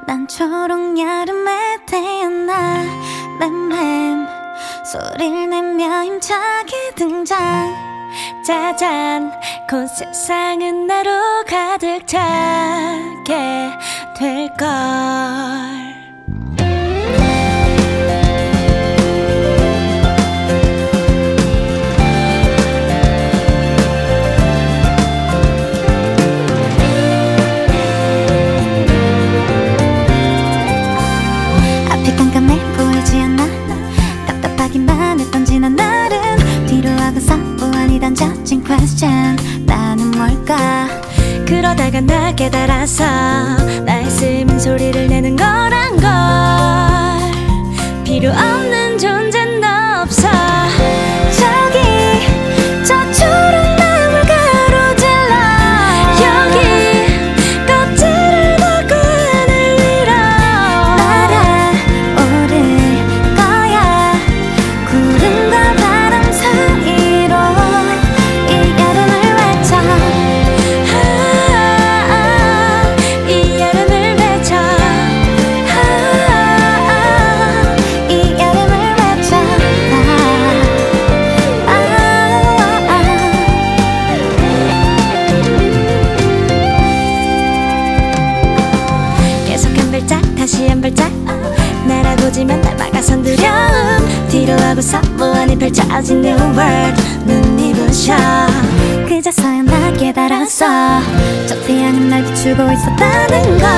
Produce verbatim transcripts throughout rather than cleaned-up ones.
난 초록 여름에 태어나 맴맴 소리를 내며 힘차게 등장. 짜잔, 곧 세상은 나로 가득 차게 될걸. 앞이 깜깜해 보이지 않나. 답답하기만 했던 지난 날은 뒤로 하고서 무한히 던져진 question. 나는 뭘까. 그러다가 나 깨달아서 나의 숨은 소리를 내는 거란 걸. 필요 없는 존재는 없어. 저기 저 초록 나물 가로질러. 여기 껍질을 닫고 하늘 위로 날아오를 거야. 구름과 바람 사이로 이 여름을 외쳐. 아, 아, 이 여름을 외쳐. 아, 이 여름을 외쳐. 아, 아, 아. 계속 한 발짝 다시 한 발짝 날아보지만 날 막아선 두려움. 뒤로 하고서 무한히 펼쳐진 new world. 눈이 부셔. 그제서야 나 깨달았어. 저 태양은 날 비추고 있었다는 걸.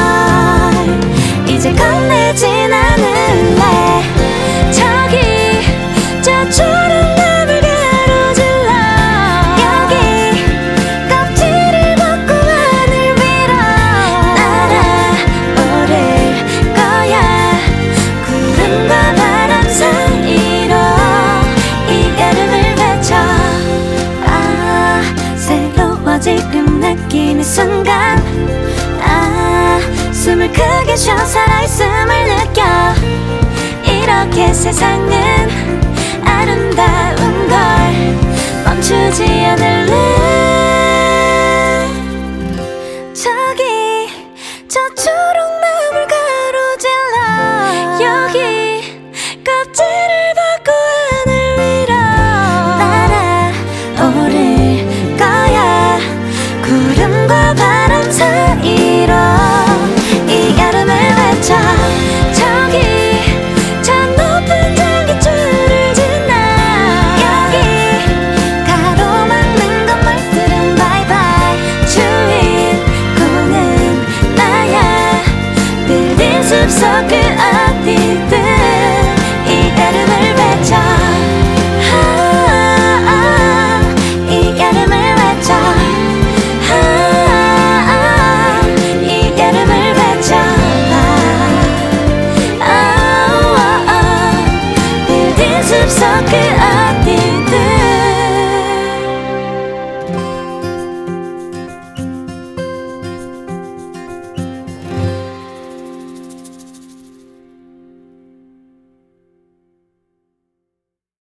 이제 겁내진 않을래. 저기 저 초록 나물 가로질러. 여기 껍질을 벗고 하늘 위로 날아오를 거야. 구름과 바람 사이로 이 여름을 외쳐. 아, 새로워 지금 느끼는 순간. 아, 숨을 크게 쉬어 살아있음을 느껴. 이렇게 세상은 아름다운 걸 멈추지 않을래.